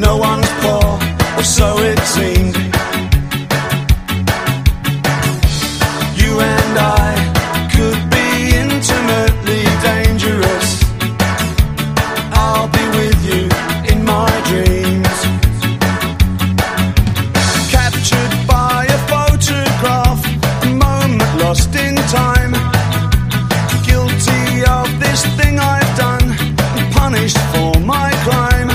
no one's poor, or so it seemed. You and I could be intimately dangerous. I'll be with you in my dreams. Captured by a photograph, a moment lost in time. Guilty of this thing I've done, and punished for my crime.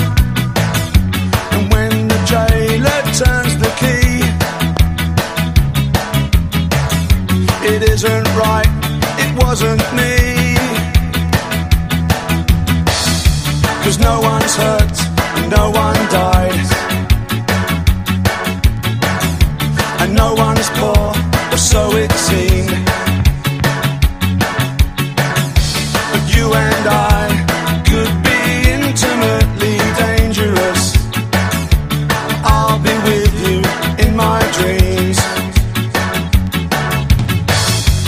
And when the jailer turns the key, it isn't right, it wasn't me. 'Cause no one's hurt, and no one died, and no one's poor, or so it seemed.